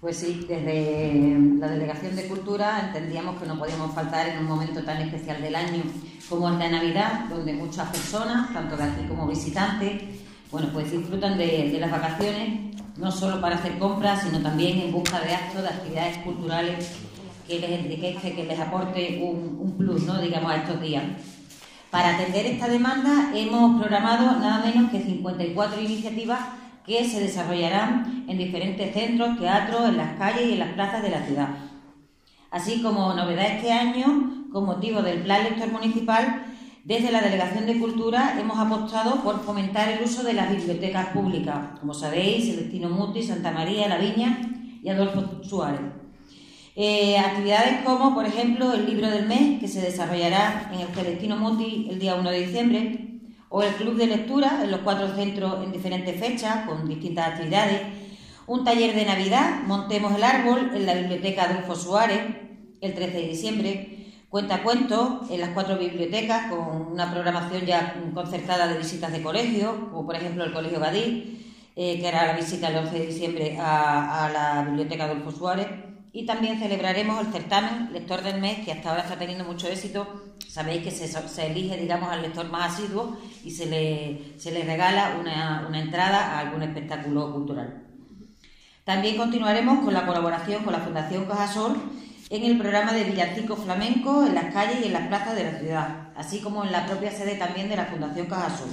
Pues sí, desde la Delegación de Cultura entendíamos que no podíamos faltar en un momento tan especial del año como el de Navidad, donde muchas personas, tanto de aquí como visitantes, bueno, pues disfrutan de las vacaciones, no solo para hacer compras, sino también en busca de actos, de actividades culturales que les enriquezca, que les aporte un plus, ¿no?, digamos, a estos días. Para atender esta demanda hemos programado nada menos que 54 iniciativas que se desarrollarán en diferentes centros, teatros, en las calles y en las plazas de la ciudad. Así como novedad este año, con motivo del Plan Lector Municipal, desde la Delegación de Cultura hemos apostado por fomentar el uso de las bibliotecas públicas, como sabéis, Celestino Muti, Santa María, La Viña y Adolfo Suárez. Actividades como, por ejemplo, el libro del mes, que se desarrollará en el Celestino Muti el día 1 de diciembre, o el club de lectura en los 4 centros en diferentes fechas, con distintas actividades, un taller de Navidad, Montemos el Árbol, en la Biblioteca Adolfo Suárez, el 13 de diciembre, cuentacuentos en las 4 bibliotecas, con una programación ya concertada de visitas de colegios, como por ejemplo el Colegio Gadí, que hará la visita el 11 de diciembre a la Biblioteca Adolfo Suárez. Y también celebraremos el certamen Lector del Mes, que hasta ahora está teniendo mucho éxito. Sabéis que se elige, digamos, al lector más asiduo y se le regala una entrada a algún espectáculo cultural. También continuaremos con la colaboración con la Fundación Cajasol en el programa de villancicos flamencos en las calles y en las plazas de la ciudad, así como en la propia sede también de la Fundación Cajasol.